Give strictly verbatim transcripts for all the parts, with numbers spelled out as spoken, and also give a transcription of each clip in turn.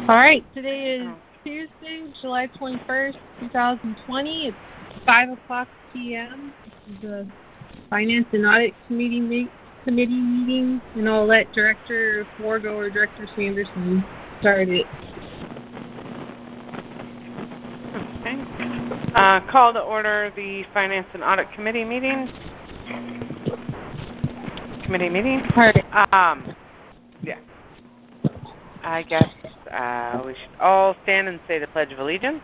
All right, today is Tuesday, July twenty-first, twenty twenty. It's five o'clock p m This is the Finance and Audit Committee, meet, committee meeting, and I'll let Director Wargo or Director Sanderson start it. Okay. Uh, call to order the Finance and Audit Committee meeting. Committee meeting. All right. Um, yeah. I guess uh, we should all stand and say the Pledge of Allegiance.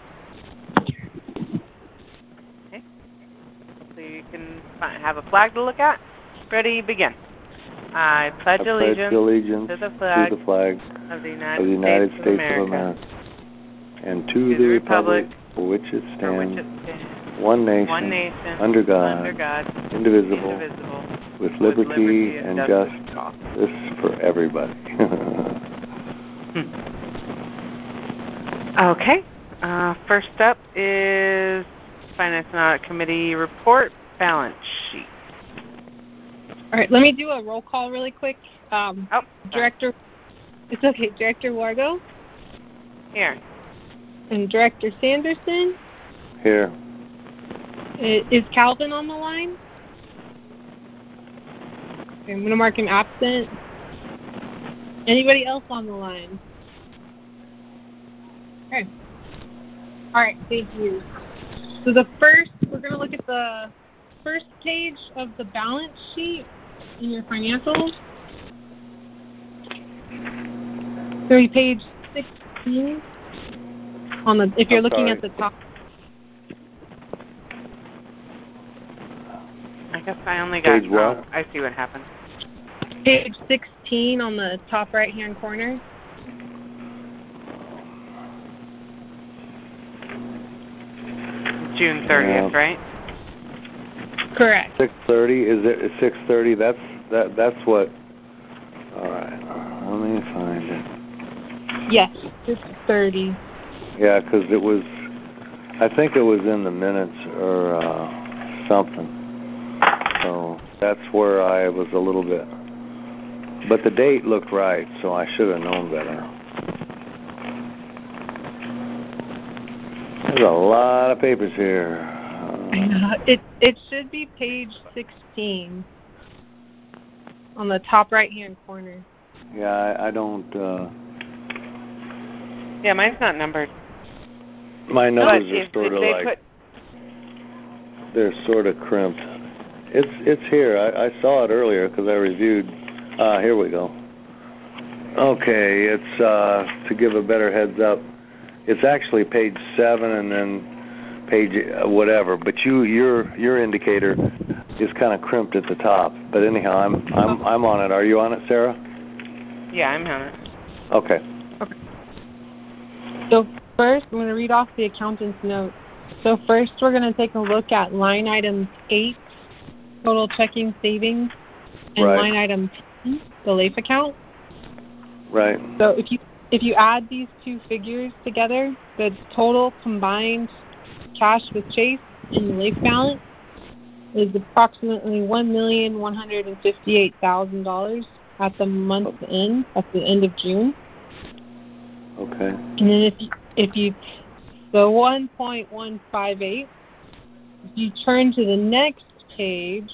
Okay. So you can have a flag to look at. Ready, begin. I pledge, I pledge allegiance, allegiance to the flag, to the flag of the United, of the United States, States of America, of America, and to, to the, the republic, republic for which it for stands, which it stands, one nation, one nation, under God, under God, indivisible, indivisible, with with liberty, liberty and, and justice justice for all. for everybody. Hmm. Okay. Uh, first up is Finance and Audit Committee report, balance sheet. All right, let me do a roll call really quick. Um, oh, Director, it's okay. Director Wargo. Here. And Director Sanderson. Here. Is Calvin on the line? Okay, I'm going to mark him absent. Anybody else on the line? Okay. All right, thank you. So the first, we're going to look at the first page of the balance sheet in your financials. So we page sixteen on the, if you're I'm looking sorry. at the top. I guess I only got, page what? Oh, I see what happened. Page sixteen on the top right-hand corner. June thirtieth, Yeah. right? Correct. six thirty, is it six thirty? That's that. That's what. All right, let me find it. Yes, six thirty. Yeah, because it was, I think it was in the minutes or uh, something. So that's where I was a little bit. But the date looked right, so I should have known better. There's a lot of papers here. Uh, it it should be page sixteen on the top right-hand corner. Yeah, I, I don't. Uh, Yeah, mine's not numbered. my numbers but are if, sort if of they like put, they're sort of crimped. It's it's here. I, I saw it earlier because I reviewed. Uh, here we go. Okay, it's uh, to give a better heads up. It's actually page seven and then page uh, whatever. But you your your indicator is kind of crimped at the top. But anyhow, I'm I'm I'm on it. Are you on it, Sarah? Yeah, I'm on it. Okay. Okay. So first, I'm going to read off the accountant's note. So first, we're going to take a look at line item eight, total checking savings, and Right. line item ten, the LAIF account. Right. So if you if you add these two figures together, the total combined cash with Chase and the LAIF balance is approximately one million one hundred fifty-eight thousand dollars at the month's end, at the end of June. Okay. And then if you, if you so one point one five eight, if you turn to the next page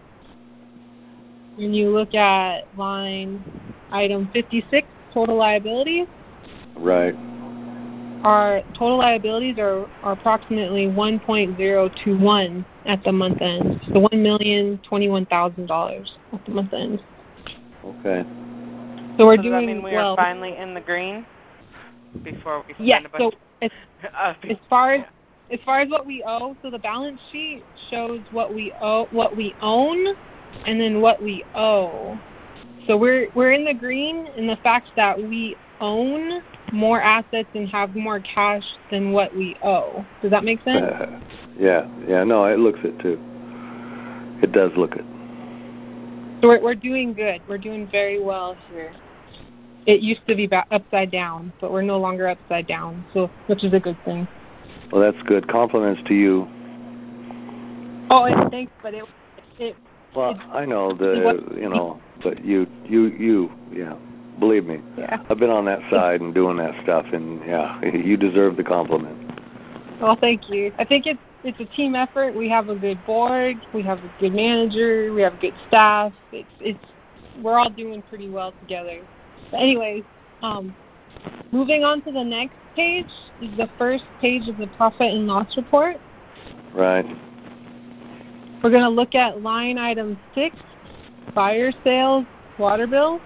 and you look at line item fifty-six, total liabilities. Right. Our total liabilities are, are approximately one point zero two one at the month end. So one million twenty-one thousand dollars at the month end. Okay. So we're so does doing that mean we well. are finally in the green before we spend Yes. a bunch? So as, uh, as far as as far as what we owe, so the balance sheet shows what we owe, what we own, and then what we owe. So we're we're in the green in the fact that we own more assets and have more cash than what we owe. Does that make sense? yeah. Yeah. No, it looks it too. It does look it. So we're, we're doing good. We're doing very well here. It used to be ba- upside down, but we're no longer upside down, so which is a good thing. Well, that's good. Compliments to you. Oh, and thanks, but it it. Well, it, I know it the you know, but you you you yeah. Believe me. Yeah. I've been on that side and doing that stuff, and yeah, you deserve the compliment. Well, thank you. I think it's it's a team effort. We have a good board. We have a good manager. We have good staff. It's it's we're all doing pretty well together. But anyways, um, moving on to the next page is the first page of the profit and loss report. Right. We're going to look at line item six, fire sales, water bills.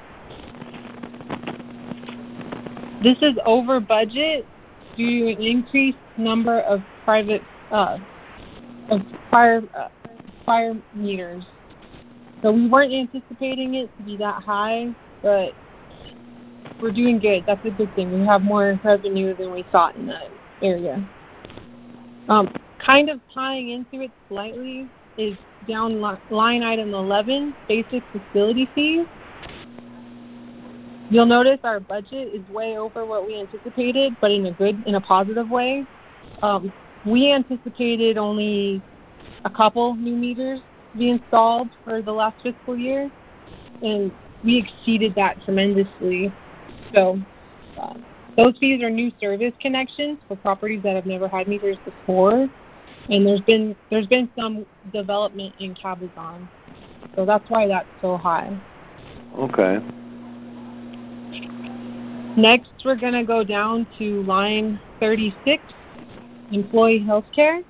This is over budget due to an increased number of private uh, of fire uh, fire meters. So we weren't anticipating it to be that high, but we're doing good. That's a good thing. We have more revenue than we thought in that area. Um, kind of tying into it slightly is down li- line item eleven, basic facility fees. You'll notice our budget is way over what we anticipated, but in a good, in a positive way. Um, we anticipated only a couple new meters to be installed for the last fiscal year, and we exceeded that tremendously. So uh, those fees are new service connections for properties that have never had meters before, and there's been there's been some development in Cabazon, so that's why that's so high. Okay. Next, we're going to go down to line thirty-six, employee health care.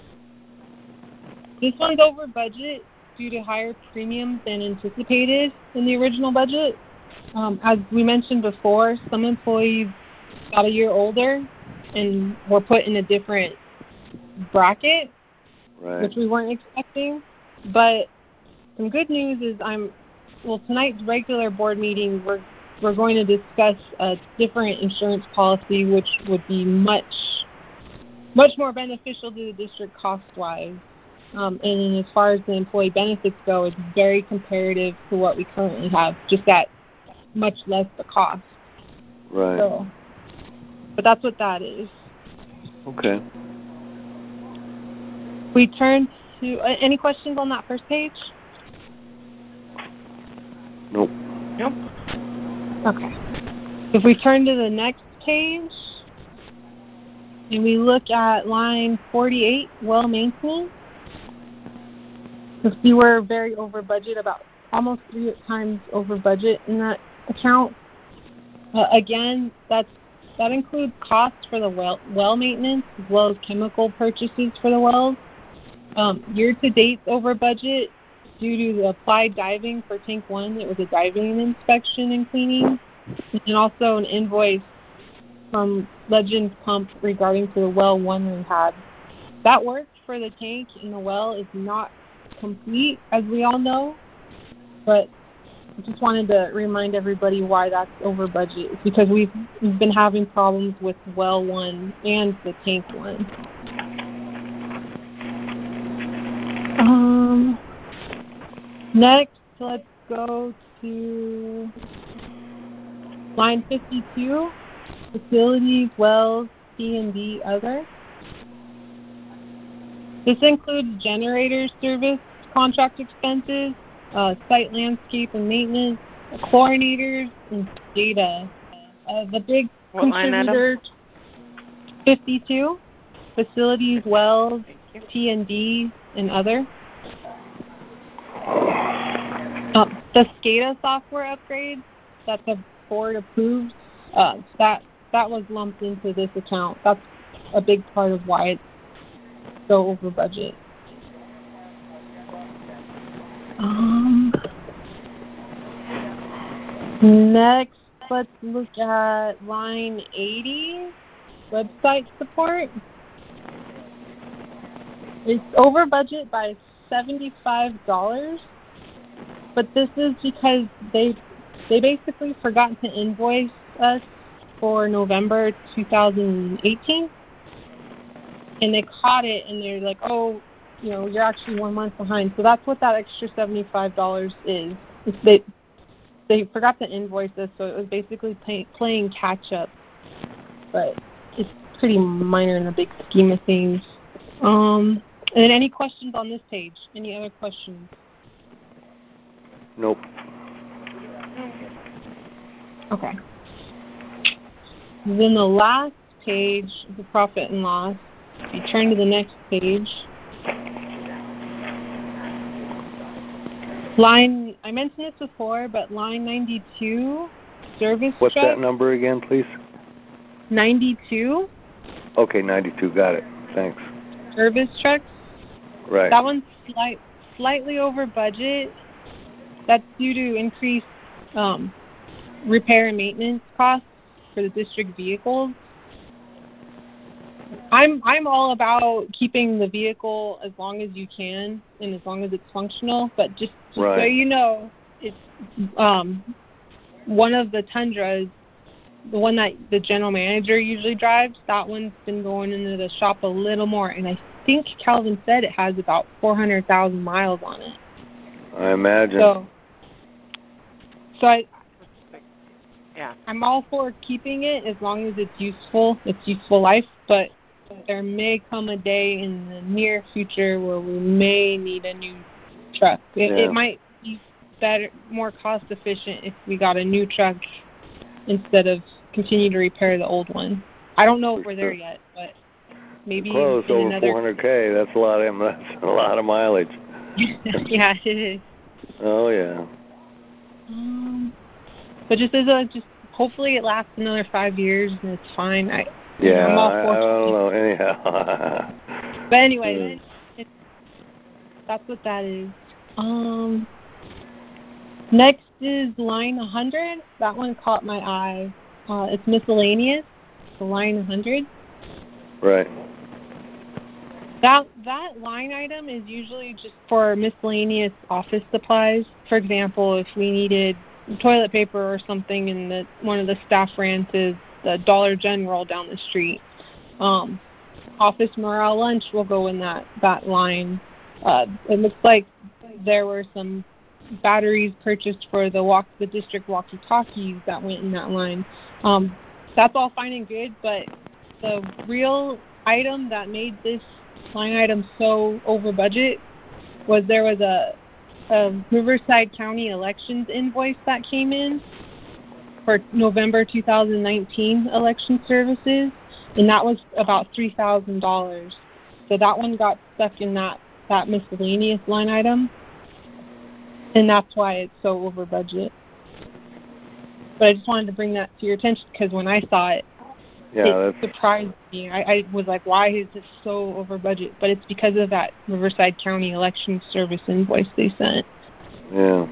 This one's over budget due to higher premiums than anticipated in the original budget. Um, as we mentioned before, some employees got a year older and were put in a different bracket, Right. which we weren't expecting. But some good news is I'm, well, tonight's regular board meeting, we're we're going to discuss a different insurance policy, which would be much, much more beneficial to the district cost-wise. Um, and as far as the employee benefits go, it's very comparative to what we currently have, just at much less the cost. Right. So, but that's what that is. Okay. We turn to, uh, any questions on that first page? Nope. Nope. Okay. If we turn to the next page and we look at line forty-eight, well maintenance, you'll see we're very over budget, about almost three times over budget in that account. Uh, again, that's, that includes costs for the well, well maintenance as well as chemical purchases for the wells. Um, year-to-date's over budget due to the applied diving for tank one. It was a diving inspection and cleaning, and also an invoice from Legend Pump regarding to the well one rehab. That work for the tank and the well is not complete, as we all know, but I just wanted to remind everybody why that's over budget. It's because we've, we've been having problems with well one and the tank one. Um, next, let's go to line fifty-two, facilities, wells, C and D, other. This includes generator service, contract expenses, uh, site landscape and maintenance, chlorinators, and data. Uh, the big What line contributor, item? fifty-two, facilities, wells, Thank you. T and D, and other. Uh, the SCADA software upgrade, that's a board approved, uh, that that was lumped into this account. That's a big part of why it's so over budget. Um, next, let's look at line eighty, website support. It's over budget by seventy-five dollars, but this is because they they basically forgot to invoice us for November two thousand eighteen, and they caught it, and they're like, oh, you know, you're actually one month behind. So that's what that extra seventy-five dollars is. It's they they forgot to invoice us, so it was basically pay, playing catch up, but it's pretty minor in the big scheme of things. Um, and then any questions on this page? Any other questions? Nope. Okay. Then the last page of the profit and loss, if you turn to the next page, line, I mentioned this before, but line ninety-two, service What's truck. that number again, please? ninety-two. Okay, ninety-two, got it. Thanks. Service trucks. Right. That one's slight, slightly over budget. That's due to increased um, repair and maintenance costs for the district vehicles. I'm I'm all about keeping the vehicle as long as you can and as long as it's functional. But just, just right. so you know, it's um, one of the Tundras, the one that the general manager usually drives. That one's been going into the shop a little more, and I think Calvin said it has about four hundred thousand miles on it. I imagine. So, so I. Yeah. I'm all for keeping it as long as it's useful. It's useful life, but there may come a day in the near future where we may need a new truck. It, yeah. it might be better, more cost efficient if we got a new truck instead of continue to repair the old one. I don't know if we're there yet, but maybe close in over another four hundred K. That's a lot of that's a lot of mileage. yeah, it is. Oh yeah. Um, but just as a just hopefully it lasts another five years and it's fine. I yeah. I'm all for I, I don't know. Anyhow. But anyway, it, it, that's what that is. Um, next is line one hundred. That one caught my eye. Uh, it's miscellaneous. The line one hundred. Right. That that line item is usually just for miscellaneous office supplies. For example, if we needed toilet paper or something, and the one of the staff ran to the Dollar General down the street. Um, office morale lunch will go in that that line. Uh, it looks like there were some batteries purchased for the walk the district walkie-talkies that went in that line. Um, that's all fine and good, but the real item that made this line item so over budget was there was a, a Riverside County elections invoice that came in for November two thousand nineteen election services, and that was about three thousand dollars. So that one got stuck in that, that miscellaneous line item, and that's why it's so over budget. But I just wanted to bring that to your attention because when I saw it, yeah, it that's... surprised me. I, I was like, why is this so over budget? But it's because of that Riverside County election service invoice they sent. Yeah.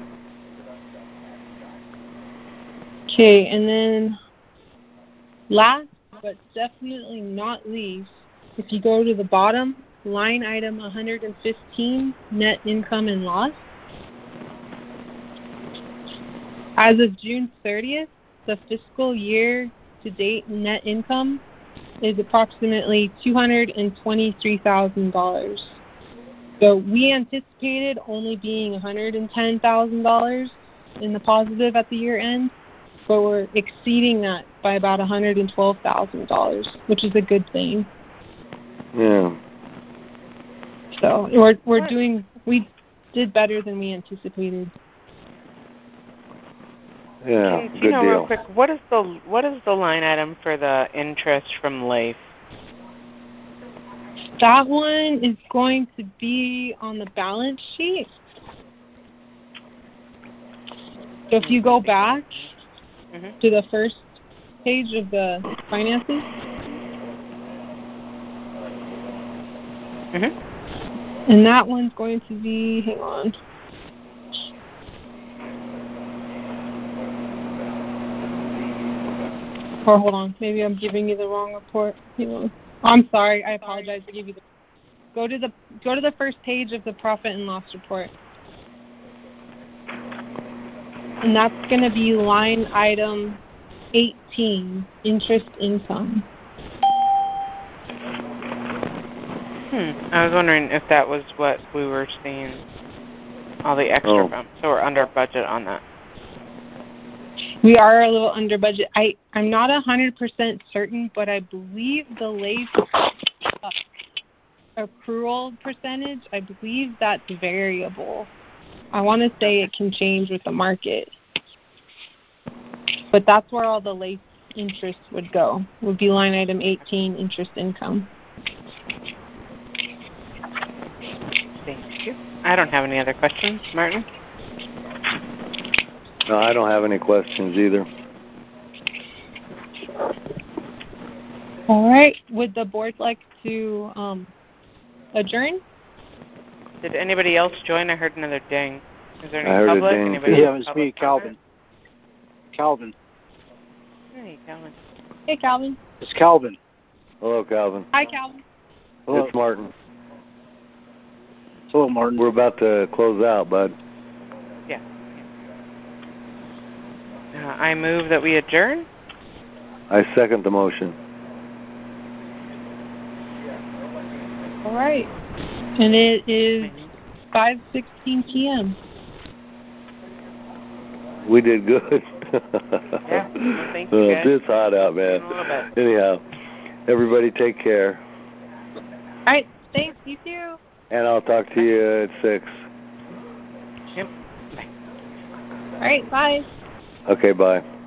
Okay, and then last but definitely not least, if you go to the bottom, line item one hundred fifteen, net income and loss. As of June thirtieth, the fiscal year to date net income is approximately two hundred twenty-three thousand dollars. So we anticipated only being one hundred ten thousand dollars in the positive at the year end, but we're exceeding that by about one hundred twelve thousand dollars, which is a good thing. Yeah. So we're we're doing we did better than we anticipated. Yeah, okay, do you good know deal. real quick, what is the what is the line item for the interest from Life? That one is going to be on the balance sheet. So if you go back mm-hmm. to the first page of the finances, mm-hmm. and that one's going to be, hang on. Or hold on, maybe I'm giving you the wrong report. Hang on. I'm sorry, I apologize. I gave you the go to the go to the first page of the profit and loss report. And that's going to be line item eighteen, interest income. Hmm. I was wondering if that was what we were seeing all the extra oh. from. So we're under budget on that. We are a little under budget. I, I'm not one hundred percent certain, but I believe the LAIF uh, accrual percentage, I believe that's variable. I want to say it can change with the market. But that's where all the late interest would go. Would be line item eighteen, interest income. Thank you. I don't have any other questions. Martin? No, I don't have any questions either. All right. Would the board like to um, adjourn? Did anybody else join? I heard another ding. Is there any I heard a public? ding, Anybody too. Yeah, it was public me, Calvin. Calvin. comment? Hey, Calvin. Hey, Calvin. It's Calvin. Hello, Calvin. Hi, Calvin. Hello. It's Martin. Hello, Martin. We're about to close out, bud. Yeah. Uh, I move that we adjourn. I second the motion. All right. And it is five sixteen p.m. We did good. Yeah. Well, thank you, guys. It's hot out, man. A little bit. Anyhow, everybody take care. All right. Thanks. You too. And I'll talk to you at six. Yep. Bye. All right. Bye. Okay, bye.